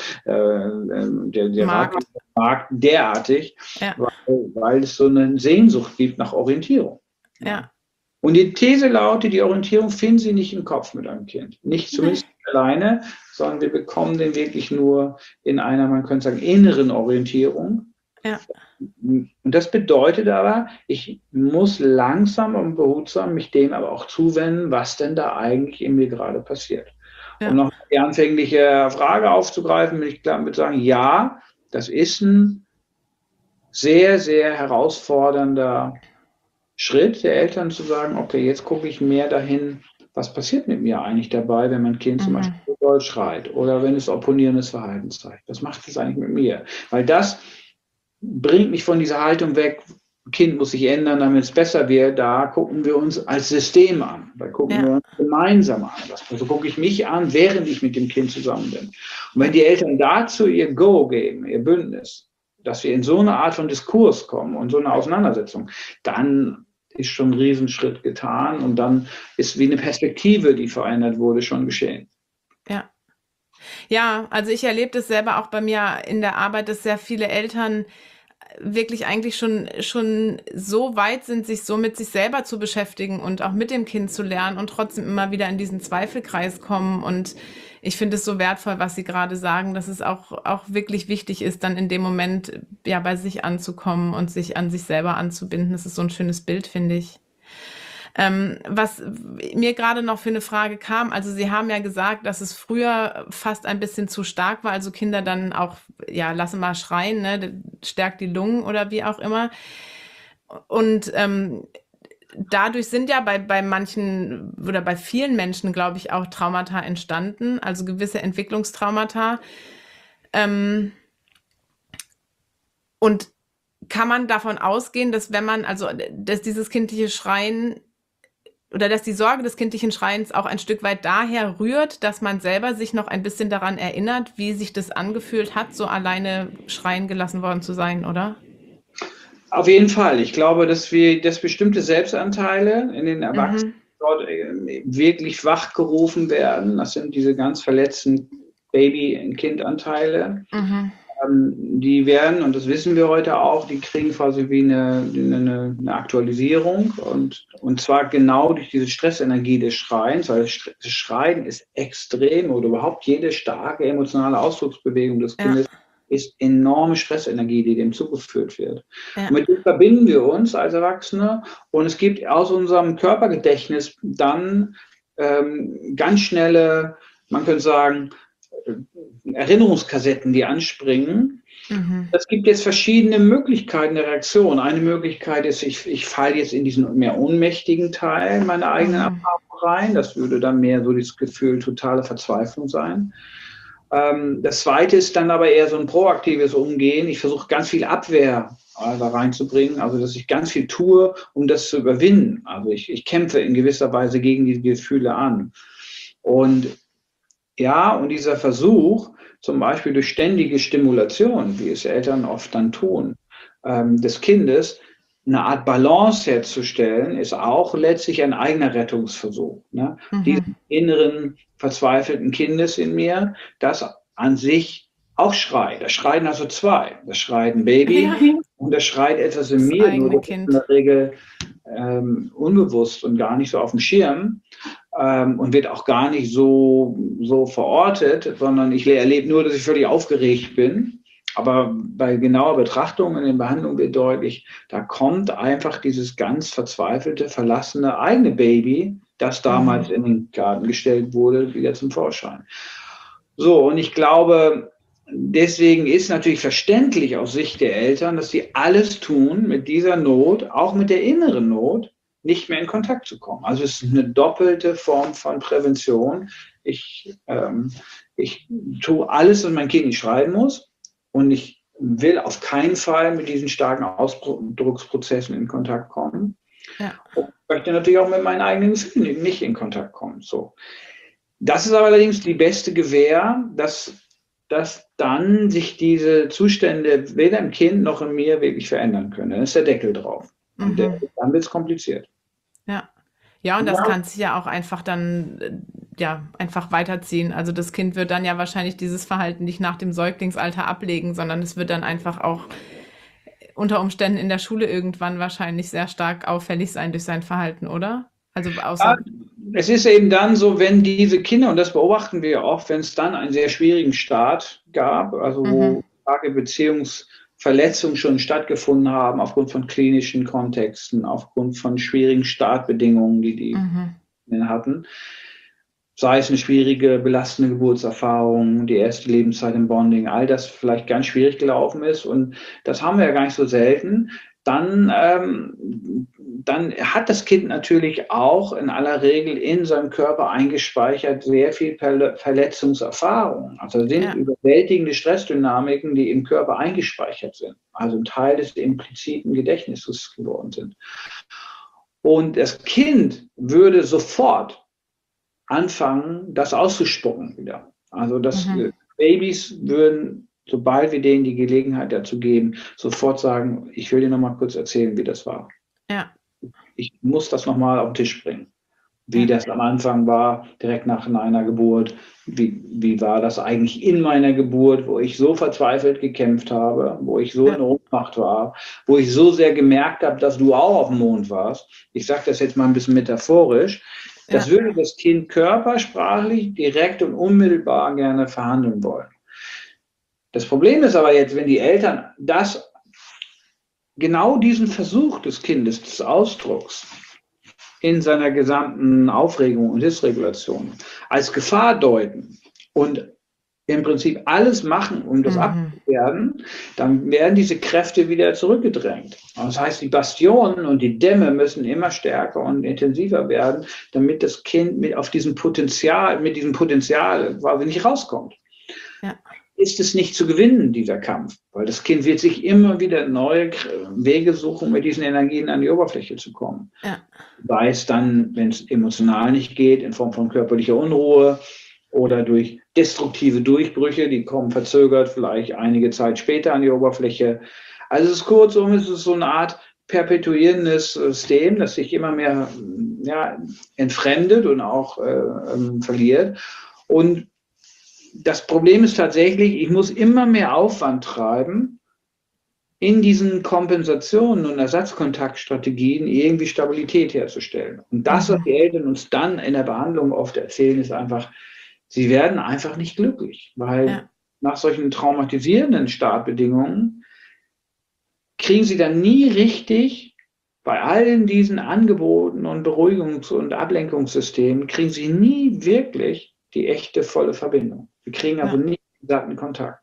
der Ratgebermarkt derartig, weil es so eine Sehnsucht gibt nach Orientierung. Ja. Und die These lautet, die Orientierung finden Sie nicht im Kopf mit einem Kind. Nicht zumindest alleine, sondern wir bekommen den wirklich nur in einer, man könnte sagen, inneren Orientierung. Ja. Und das bedeutet aber, ich muss langsam und behutsam mich dem aber auch zuwenden, was denn da eigentlich in mir gerade passiert. Ja. Um noch die anfängliche Frage aufzugreifen, will ich klar mit sagen, ja, das ist ein sehr, sehr herausfordernder Schritt der Eltern zu sagen, okay, jetzt gucke ich mehr dahin, was passiert mit mir eigentlich dabei, wenn mein Kind zum Beispiel doll schreit oder wenn es opponierendes Verhalten zeigt. Was macht es eigentlich mit mir? Weil das bringt mich von dieser Haltung weg, Kind muss sich ändern, damit es besser wird. Da gucken wir uns als System an. Da gucken wir uns gemeinsam an. Also gucke ich mich an, während ich mit dem Kind zusammen bin. Und wenn die Eltern dazu ihr Go geben, ihr Bündnis, dass wir in so eine Art von Diskurs kommen und so eine Auseinandersetzung, dann ist schon ein Riesenschritt getan und dann ist wie eine Perspektive, die verändert wurde, schon geschehen. Ja. Ja, also ich erlebe das selber auch bei mir in der Arbeit, dass sehr viele Eltern wirklich eigentlich schon so weit sind, sich so mit sich selber zu beschäftigen und auch mit dem Kind zu lernen und trotzdem immer wieder in diesen Zweifelkreis kommen. Und ich finde es so wertvoll, was Sie gerade sagen, dass es auch wirklich wichtig ist, dann in dem Moment ja bei sich anzukommen und sich an sich selber anzubinden. Das ist so ein schönes Bild, finde ich. Was mir gerade noch für eine Frage kam, also Sie haben ja gesagt, dass es früher fast ein bisschen zu stark war, also Kinder dann auch, ja, lassen mal schreien, ne, stärkt die Lungen oder wie auch immer. Und dadurch sind ja bei manchen oder bei vielen Menschen, glaube ich, auch Traumata entstanden, also gewisse Entwicklungstraumata. Und kann man davon ausgehen, dass dass dieses kindliche Schreien oder dass die Sorge des kindlichen Schreiens auch ein Stück weit daher rührt, dass man selber sich noch ein bisschen daran erinnert, wie sich das angefühlt hat, so alleine schreien gelassen worden zu sein, oder? Auf jeden Fall. Ich glaube, dass bestimmte Selbstanteile in den Erwachsenen dort wirklich wachgerufen werden. Das sind diese ganz verletzten Baby- und Kindanteile. Die werden, und das wissen wir heute auch, die kriegen quasi wie eine Aktualisierung und zwar genau durch diese Stressenergie des Schreiens, weil das Schreien ist extrem oder überhaupt jede starke emotionale Ausdrucksbewegung des Kindes ist enorme Stressenergie, die dem zugeführt wird. Ja. Und mit dem verbinden wir uns als Erwachsene und es gibt aus unserem Körpergedächtnis dann ganz schnelle, man könnte sagen, Erinnerungskassetten, die anspringen. Es gibt jetzt verschiedene Möglichkeiten der Reaktion. Eine Möglichkeit ist, ich falle jetzt in diesen mehr ohnmächtigen Teil meiner eigenen Erfahrung rein. Das würde dann mehr so das Gefühl totale Verzweiflung sein. Das zweite ist dann aber eher so ein proaktives Umgehen. Ich versuche ganz viel Abwehr da reinzubringen, also dass ich ganz viel tue, um das zu überwinden. Also ich kämpfe in gewisser Weise gegen die Gefühle an. Und dieser Versuch, zum Beispiel durch ständige Stimulation, wie es Eltern oft dann tun, des Kindes, eine Art Balance herzustellen, ist auch letztlich ein eigener Rettungsversuch. Ne? Diesen inneren, verzweifelten Kindes in mir, das an sich auch schreit. Da schreien also zwei. Das schreit ein Baby und das schreit etwas in mir, nur das ist in der Regel unbewusst und gar nicht so auf dem Schirm. Und wird auch gar nicht so verortet, sondern ich erlebe nur, dass ich völlig aufgeregt bin. Aber bei genauer Betrachtung in den Behandlungen wird deutlich, da kommt einfach dieses ganz verzweifelte, verlassene eigene Baby, das damals in den Garten gestellt wurde, wieder zum Vorschein. So, und ich glaube, deswegen ist natürlich verständlich aus Sicht der Eltern, dass sie alles tun, mit dieser Not, auch mit der inneren Not, nicht mehr in Kontakt zu kommen. Also es ist eine doppelte Form von Prävention. Ich tue alles, was mein Kind nicht schreiben muss, und ich will auf keinen Fall mit diesen starken Ausdrucksprozessen in Kontakt kommen. Ja. Und möchte natürlich auch mit meinen eigenen Gefühlen nicht in Kontakt kommen. So. Das ist aber allerdings die beste Gewähr, dass dann sich diese Zustände weder im Kind noch in mir wirklich verändern können. Dann ist der Deckel drauf. Und dann wird es kompliziert. Ja. Ja, und das kann sich ja auch einfach dann einfach weiterziehen. Also das Kind wird dann ja wahrscheinlich dieses Verhalten nicht nach dem Säuglingsalter ablegen, sondern es wird dann einfach auch unter Umständen in der Schule irgendwann wahrscheinlich sehr stark auffällig sein durch sein Verhalten, oder? Also außer es ist eben dann so, wenn diese Kinder, und das beobachten wir oft, wenn es dann einen sehr schwierigen Start gab, also wo starke Beziehungsverletzungen schon stattgefunden haben, aufgrund von klinischen Kontexten, aufgrund von schwierigen Startbedingungen, die hatten, sei es eine schwierige, belastende Geburtserfahrung, die erste Lebenszeit im Bonding, all das vielleicht ganz schwierig gelaufen ist, und das haben wir ja gar nicht so selten, dann hat das Kind natürlich auch in aller Regel in seinem Körper eingespeichert sehr viel Verletzungserfahrung. Also sind überwältigende Stressdynamiken, die im Körper eingespeichert sind, also ein Teil des impliziten Gedächtnisses geworden sind. Und das Kind würde sofort anfangen, das auszuspucken wieder. Also Babys würden, sobald wir denen die Gelegenheit dazu geben, sofort sagen, ich will dir noch mal kurz erzählen, wie das war. Ja. Ich muss das noch mal auf den Tisch bringen. Wie das am Anfang war, direkt nach einer Geburt. Wie war das eigentlich in meiner Geburt, wo ich so verzweifelt gekämpft habe, wo ich so in Ohnmacht war, wo ich so sehr gemerkt habe, dass du auch auf dem Mond warst. Ich sage das jetzt mal ein bisschen metaphorisch. Das würde das Kind körpersprachlich direkt und unmittelbar gerne verhandeln wollen. Das Problem ist aber jetzt, wenn die Eltern genau diesen Versuch des Kindes, des Ausdrucks in seiner gesamten Aufregung und Dysregulation als Gefahr deuten und im Prinzip alles machen, um das abzuwehren, dann werden diese Kräfte wieder zurückgedrängt. Das heißt, die Bastionen und die Dämme müssen immer stärker und intensiver werden, damit das Kind mit diesem Potenzial quasi nicht rauskommt. Ja. Ist es nicht zu gewinnen, dieser Kampf, weil das Kind wird sich immer wieder neue Wege suchen, mit diesen Energien an die Oberfläche zu kommen. Ja. Sei es dann, wenn es emotional nicht geht, in Form von körperlicher Unruhe oder durch destruktive Durchbrüche, die kommen verzögert, vielleicht einige Zeit später an die Oberfläche. Also es ist so eine Art perpetuierendes System, das sich immer mehr entfremdet und auch verliert. Und das Problem ist tatsächlich, ich muss immer mehr Aufwand treiben, in diesen Kompensationen und Ersatzkontaktstrategien irgendwie Stabilität herzustellen. Und das, was die Eltern uns dann in der Behandlung oft erzählen, ist einfach, sie werden einfach nicht glücklich, weil nach solchen traumatisierenden Startbedingungen kriegen sie dann nie richtig, bei allen diesen Angeboten und Beruhigungs- und Ablenkungssystemen, kriegen sie nie wirklich die echte, volle Verbindung. Wir kriegen also nie den Kontakt.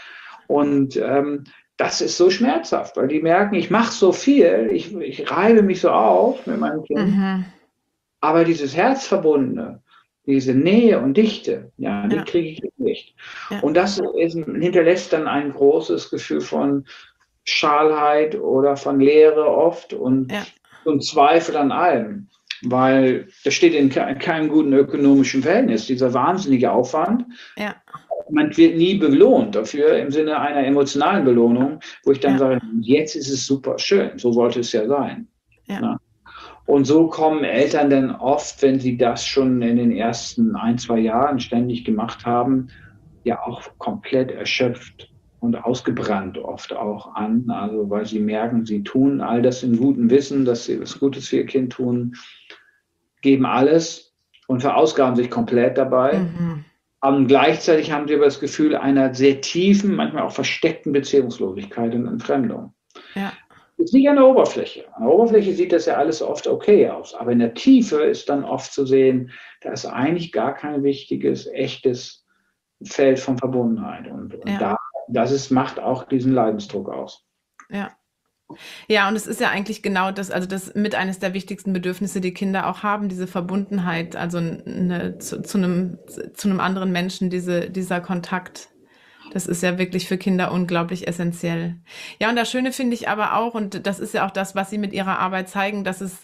Und das ist so schmerzhaft, weil die merken, ich mache so viel, ich reibe mich so auf mit meinem Kind, aber dieses Herzverbundene, diese Nähe und Dichte, die kriege ich nicht. Ja. Und das hinterlässt dann ein großes Gefühl von Schalheit oder von Leere oft und Zweifel an allem. Weil das steht in keinem guten ökonomischen Verhältnis, dieser wahnsinnige Aufwand. Ja. Man wird nie belohnt dafür im Sinne einer emotionalen Belohnung, wo ich dann sage, jetzt ist es super schön, so sollte es ja sein. Ja. Und so kommen Eltern dann oft, wenn sie das schon in den ersten 1-2 Jahren ständig gemacht haben, ja auch komplett erschöpft und ausgebrannt oft auch an. Also weil sie merken, sie tun all das im guten Wissen, dass sie was Gutes für ihr Kind tun, geben alles und verausgaben sich komplett dabei. Gleichzeitig haben sie aber das Gefühl einer sehr tiefen, manchmal auch versteckten Beziehungslosigkeit und Entfremdung. Ja. Das ist nicht an der Oberfläche. An der Oberfläche sieht das ja alles oft okay aus, aber in der Tiefe ist dann oft zu sehen, da ist eigentlich gar kein wichtiges, echtes Feld von Verbundenheit. Und Ja. macht auch diesen Leidensdruck aus. Ja. Ja, und es ist ja eigentlich genau das, also das mit eines der wichtigsten Bedürfnisse, die Kinder auch haben, diese Verbundenheit, also zu einem anderen Menschen, dieser Kontakt. Das ist ja wirklich für Kinder unglaublich essentiell. Ja, und das Schöne finde ich aber auch, und das ist ja auch das, was Sie mit Ihrer Arbeit zeigen, dass es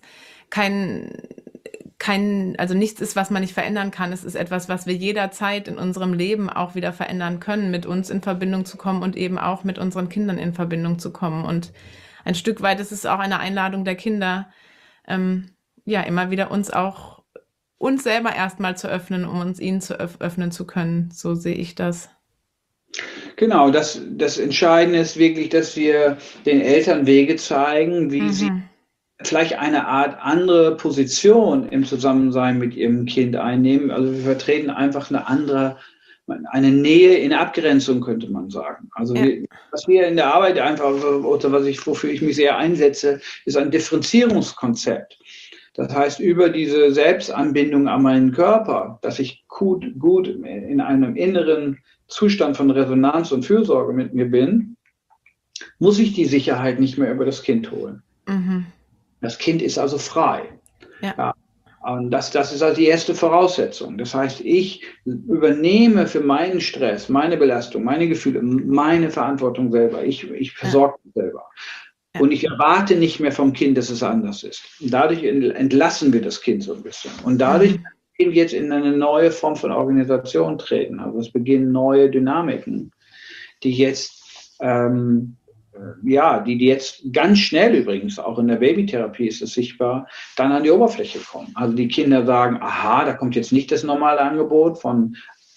also nichts ist, was man nicht verändern kann. Es ist etwas, was wir jederzeit in unserem Leben auch wieder verändern können, mit uns in Verbindung zu kommen und eben auch mit unseren Kindern in Verbindung zu kommen. Und ein Stück weit ist es auch eine Einladung der Kinder, ja, immer wieder uns selber erstmal zu öffnen, um uns ihnen zu öffnen zu können. So sehe ich das. Genau, das Entscheidende ist wirklich, dass wir den Eltern Wege zeigen, wie sie Mhm. vielleicht eine Art andere Position im Zusammensein mit ihrem Kind einnehmen. Also wir vertreten einfach eine Nähe in Abgrenzung, könnte man sagen. Also Ja. was wir in der Arbeit einfach, oder wofür ich mich sehr einsetze, ist ein Differenzierungskonzept. Das heißt, über diese Selbstanbindung an meinen Körper, dass ich gut in einem inneren Zustand von Resonanz und Fürsorge mit mir bin, muss ich die Sicherheit nicht mehr über das Kind holen. Mhm. Das Kind ist also frei. Ja. Ja. Und das ist also die erste Voraussetzung. Das heißt, ich übernehme für meinen Stress, meine Belastung, meine Gefühle, meine Verantwortung selber. Ich versorge mich selber. Ja. Und ich erwarte nicht mehr vom Kind, dass es anders ist. Und dadurch entlassen wir das Kind so ein bisschen. Und dadurch kann das Kind jetzt in eine neue Form von Organisation treten. Also es beginnen neue Dynamiken, die jetzt die jetzt ganz schnell übrigens, auch in der Babytherapie ist es sichtbar, dann an die Oberfläche kommen. Also die Kinder sagen, aha, da kommt jetzt nicht das normale Angebot von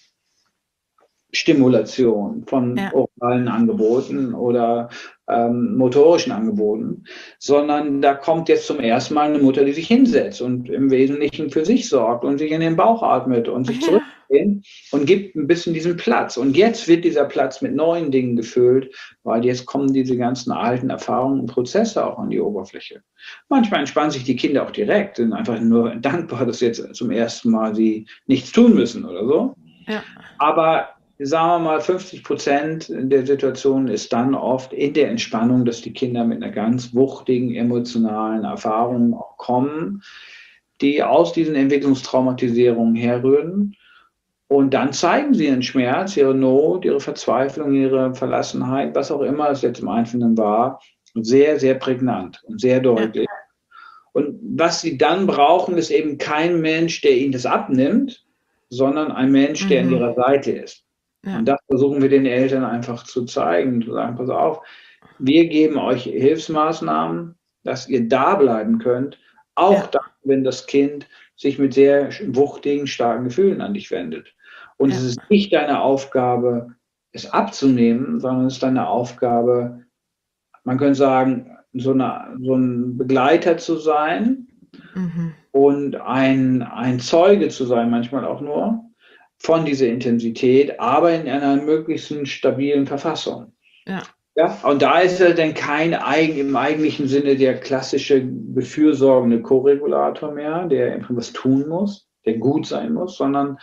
Stimulation, von oralen Angeboten oder motorischen Angeboten, sondern da kommt jetzt zum ersten Mal eine Mutter, die sich hinsetzt und im Wesentlichen für sich sorgt und sich in den Bauch atmet und sich zurücklehnt und gibt ein bisschen diesen Platz. Und jetzt wird dieser Platz mit neuen Dingen gefüllt, weil jetzt kommen diese ganzen alten Erfahrungen und Prozesse auch an die Oberfläche. Manchmal entspannen sich die Kinder auch direkt, sind einfach nur dankbar, dass jetzt zum ersten Mal sie nichts tun müssen oder so. Ja. Aber sagen wir mal, 50% der Situation ist dann oft in der Entspannung, dass die Kinder mit einer ganz wuchtigen emotionalen Erfahrung auch kommen, die aus diesen Entwicklungstraumatisierungen herrühren. Und dann zeigen sie ihren Schmerz, ihre Not, ihre Verzweiflung, ihre Verlassenheit, was auch immer es jetzt im Einzelnen war, sehr, sehr prägnant und sehr deutlich. Und was sie dann brauchen, ist eben kein Mensch, der ihnen das abnimmt, sondern ein Mensch, der an ihrer Seite ist. Ja. Und das versuchen wir den Eltern einfach zu zeigen, zu sagen, pass auf, wir geben euch Hilfsmaßnahmen, dass ihr da bleiben könnt, auch dann, wenn das Kind sich mit sehr wuchtigen, starken Gefühlen an dich wendet. Und es ist nicht deine Aufgabe, es abzunehmen, sondern es ist deine Aufgabe, man könnte sagen, so ein Begleiter zu sein und ein Zeuge zu sein, manchmal auch nur, von dieser Intensität, aber in einer möglichst stabilen Verfassung. Ja, und da ist er dann im eigentlichen Sinne der klassische befürsorgende Co-Regulator mehr, der was tun muss, der gut sein muss, sondern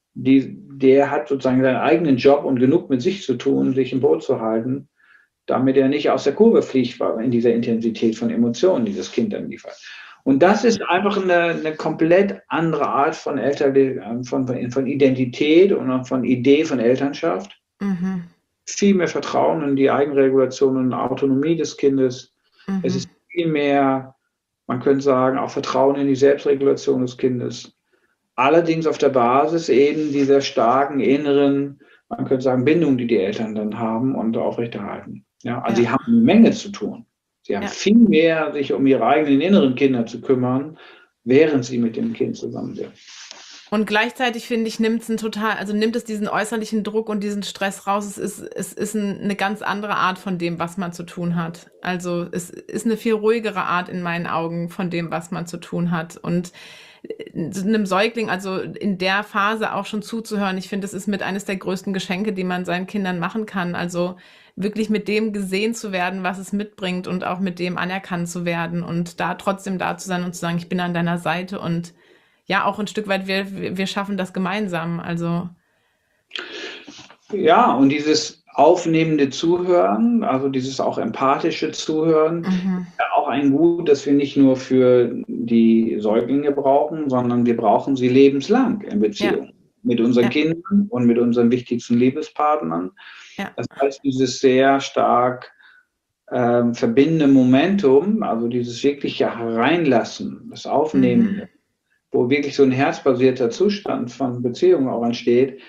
der hat sozusagen seinen eigenen Job und genug mit sich zu tun, sich im Boot zu halten, damit er nicht aus der Kurve fliegt in dieser Intensität von Emotionen, die das Kind dann liefert. Und das ist einfach eine komplett andere Art von von Identität und von Idee von Elternschaft. Viel mehr Vertrauen in die Eigenregulation und Autonomie des Kindes. Es ist viel mehr, man könnte sagen, auch Vertrauen in die Selbstregulation des Kindes. Allerdings auf der Basis eben dieser starken inneren, man könnte sagen, Bindung, die die Eltern dann haben und aufrechterhalten. Ja, also sie haben eine Menge zu tun. Sie haben viel mehr, sich um ihre eigenen inneren Kinder zu kümmern, während sie mit dem Kind zusammen sind. Und gleichzeitig, finde ich, nimmt es diesen äußerlichen Druck und diesen Stress raus. Es ist eine ganz andere Art von dem, was man zu tun hat. Also es ist eine viel ruhigere Art in meinen Augen von dem, was man zu tun hat. Und einem Säugling, also in der Phase auch schon zuzuhören. Ich finde, das ist mit eines der größten Geschenke, die man seinen Kindern machen kann. Also wirklich mit dem gesehen zu werden, was es mitbringt und auch mit dem anerkannt zu werden und da trotzdem da zu sein und zu sagen, ich bin an deiner Seite und ja, auch ein Stück weit, wir schaffen das gemeinsam. Also Ja, und dieses aufnehmende Zuhören, also dieses auch empathische Zuhören, ja auch ein Gut, das wir nicht nur für die Säuglinge brauchen, sondern wir brauchen sie lebenslang in Beziehung mit unseren Ja. Kindern und mit unseren wichtigsten Liebespartnern. Ja. Das heißt, dieses sehr stark verbindende Momentum, also dieses wirkliche Hereinlassen, das Aufnehmen, wo wirklich so ein herzbasierter Zustand von Beziehungen auch entsteht,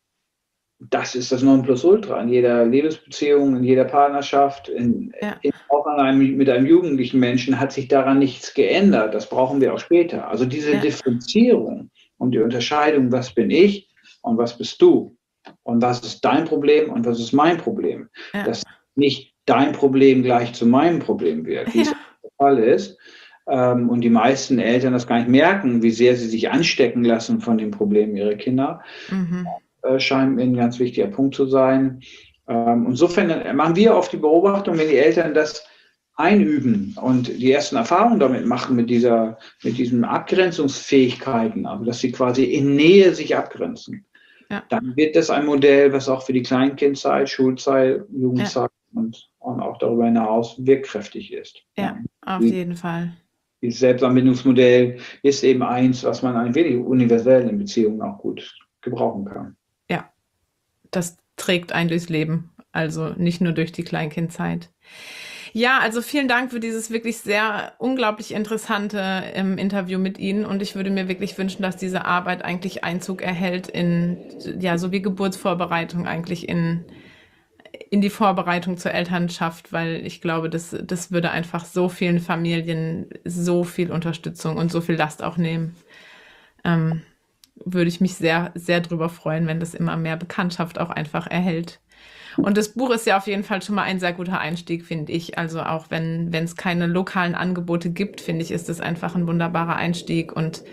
das ist das Nonplusultra in jeder Liebesbeziehung, in jeder Partnerschaft, auch mit einem jugendlichen Menschen hat sich daran nichts geändert. Das brauchen wir auch später. Also diese Differenzierung und die Unterscheidung, was bin ich und was bist du und was ist dein Problem und was ist mein Problem. Dass nicht dein Problem gleich zu meinem Problem wird, wie es der Fall ist. Und die meisten Eltern das gar nicht merken, wie sehr sie sich anstecken lassen von den Problemen ihrer Kinder. Scheint mir ein ganz wichtiger Punkt zu sein. Insofern machen wir oft die Beobachtung, wenn die Eltern das einüben und die ersten Erfahrungen damit machen, mit diesen Abgrenzungsfähigkeiten, also dass sie quasi in Nähe sich abgrenzen, dann wird das ein Modell, was auch für die Kleinkindzeit, Schulzeit, Jugendzeit und auch darüber hinaus wirkkräftig ist. Ja, auf jeden Fall. Dieses Selbstanbindungsmodell ist eben eins, was man ein wenig universell in Beziehungen auch gut gebrauchen kann. Ja, das trägt einen durchs Leben, also nicht nur durch die Kleinkindzeit. Ja, also vielen Dank für dieses wirklich sehr unglaublich interessante Interview mit Ihnen und ich würde mir wirklich wünschen, dass diese Arbeit eigentlich Einzug erhält so wie Geburtsvorbereitung eigentlich in die Vorbereitung zur Elternschaft, weil ich glaube, das würde einfach so vielen Familien so viel Unterstützung und so viel Last auch nehmen. Würde ich mich sehr, sehr drüber freuen, wenn das immer mehr Bekanntschaft auch einfach erhält. Und das Buch ist ja auf jeden Fall schon mal ein sehr guter Einstieg, finde ich. Also auch wenn es keine lokalen Angebote gibt, finde ich, ist das einfach ein wunderbarer Einstieg. Und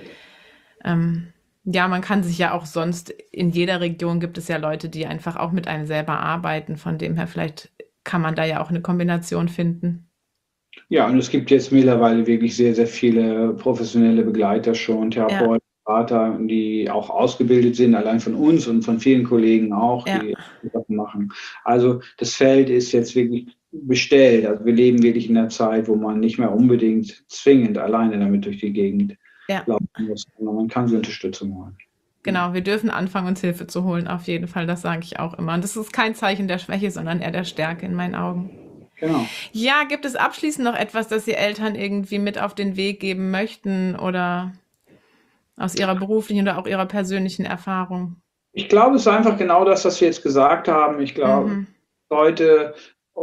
man kann sich ja auch sonst, in jeder Region gibt es ja Leute, die einfach auch mit einem selber arbeiten. Von dem her, vielleicht kann man da ja auch eine Kombination finden. Ja, und es gibt jetzt mittlerweile wirklich sehr, sehr viele professionelle Begleiter schon, Therapeuten, Berater, die auch ausgebildet sind, allein von uns und von vielen Kollegen auch, die das machen. Also das Feld ist jetzt wirklich bestellt. Also wir leben wirklich in einer Zeit, wo man nicht mehr unbedingt zwingend alleine damit durch die Gegend laufen muss, sondern man kann die Unterstützung holen. Genau, wir dürfen anfangen, uns Hilfe zu holen, auf jeden Fall, das sage ich auch immer. Und das ist kein Zeichen der Schwäche, sondern eher der Stärke in meinen Augen. Genau. Ja, gibt es abschließend noch etwas, das Sie Eltern irgendwie mit auf den Weg geben möchten oder aus Ihrer beruflichen oder auch Ihrer persönlichen Erfahrung? Ich glaube, es ist einfach genau das, was wir jetzt gesagt haben. Ich glaube, heute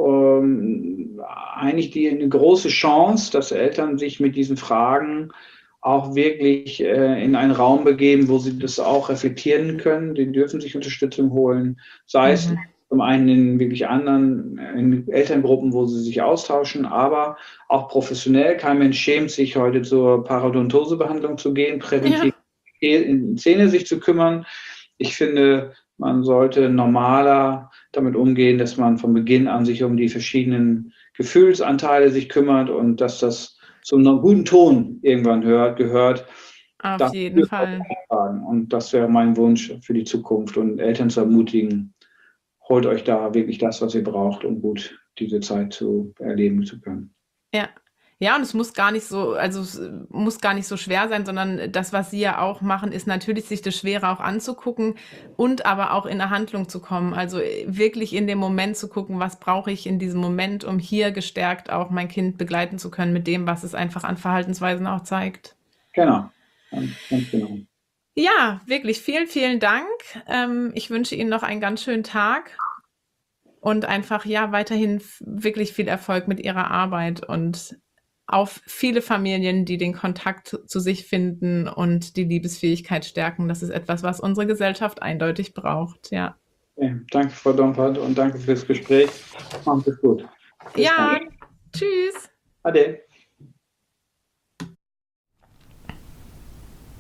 eigentlich eine große Chance, dass Eltern sich mit diesen Fragen auch wirklich in einen Raum begeben, wo sie das auch reflektieren können. Die dürfen sich Unterstützung holen, sei es zum einen in wirklich anderen in Elterngruppen, wo sie sich austauschen, aber auch professionell. Kein Mensch schämt sich, heute zur Parodontosebehandlung zu gehen, präventiv in Zähne sich zu kümmern. Ich finde, man sollte normaler damit umgehen, dass man von Beginn an sich um die verschiedenen Gefühlsanteile sich kümmert und dass das zu einem guten Ton irgendwann gehört. Auf jeden Fall. Und das wäre mein Wunsch für die Zukunft und Eltern zu ermutigen, holt euch da wirklich das, was ihr braucht, um gut diese Zeit zu erleben zu können. Ja, und es muss gar nicht so schwer sein, sondern das, was Sie ja auch machen, ist natürlich, sich das Schwere auch anzugucken und aber auch in eine Handlung zu kommen. Also wirklich in dem Moment zu gucken, was brauche ich in diesem Moment, um hier gestärkt auch mein Kind begleiten zu können mit dem, was es einfach an Verhaltensweisen auch zeigt. Genau, ganz genau. Ja, wirklich vielen, vielen Dank. Ich wünsche Ihnen noch einen ganz schönen Tag und einfach weiterhin wirklich viel Erfolg mit Ihrer Arbeit und auf viele Familien, die den Kontakt zu sich finden und die Liebesfähigkeit stärken. Das ist etwas, was unsere Gesellschaft eindeutig braucht. Ja. Okay, danke, Frau Dompert, und danke fürs Gespräch. Machen Sie es gut. Bis dann. Tschüss. Ade.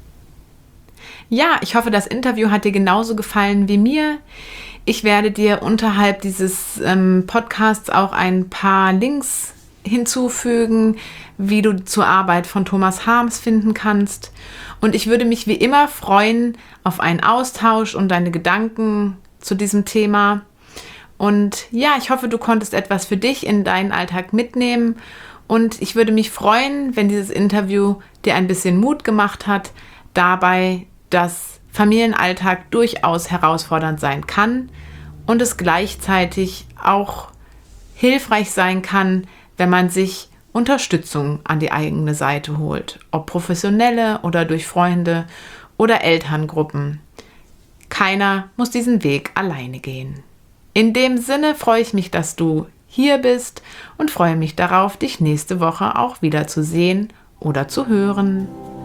Ja, ich hoffe, das Interview hat dir genauso gefallen wie mir. Ich werde dir unterhalb dieses Podcasts auch ein paar Links hinzufügen, wie du zur Arbeit von Thomas Harms finden kannst. Und ich würde mich wie immer freuen auf einen Austausch und deine Gedanken zu diesem Thema. Und ja, ich hoffe, du konntest etwas für dich in deinen Alltag mitnehmen. Und ich würde mich freuen, wenn dieses Interview dir ein bisschen Mut gemacht hat, dabei, dass Familienalltag durchaus herausfordernd sein kann und es gleichzeitig auch hilfreich sein kann, wenn man sich Unterstützung an die eigene Seite holt, ob professionelle oder durch Freunde oder Elterngruppen. Keiner muss diesen Weg alleine gehen. In dem Sinne freue ich mich, dass du hier bist und freue mich darauf, dich nächste Woche auch wieder zu sehen oder zu hören.